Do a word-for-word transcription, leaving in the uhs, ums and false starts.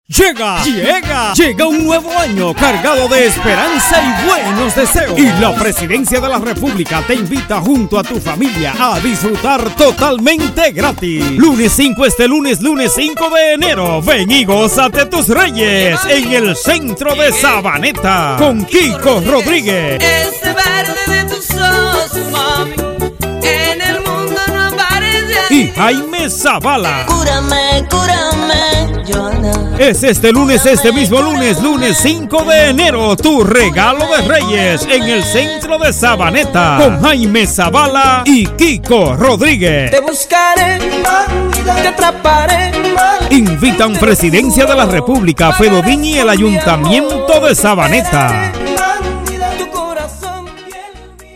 Llega, llega, llega un nuevo año cargado de esperanza y buenos deseos. Y la Presidencia de la República te invita junto a tu familia a disfrutar totalmente gratis. Lunes cinco, este lunes, lunes cinco de enero. Ven y gózate tus reyes en el centro de Sabaneta con Kiko Rodríguez. Ese verde de tus ojos, mami, en el mundo no aparece. Y Jaime Zavala. Cúrame, cúrame, Joana. Es este lunes, este mismo lunes, lunes cinco de enero, tu regalo de Reyes en el centro de Sabaneta con Jaime Zavala y Kiko Rodríguez. Te buscaré, te atraparé. Invitan Presidencia de la República, Fedodín y el Ayuntamiento de Sabaneta.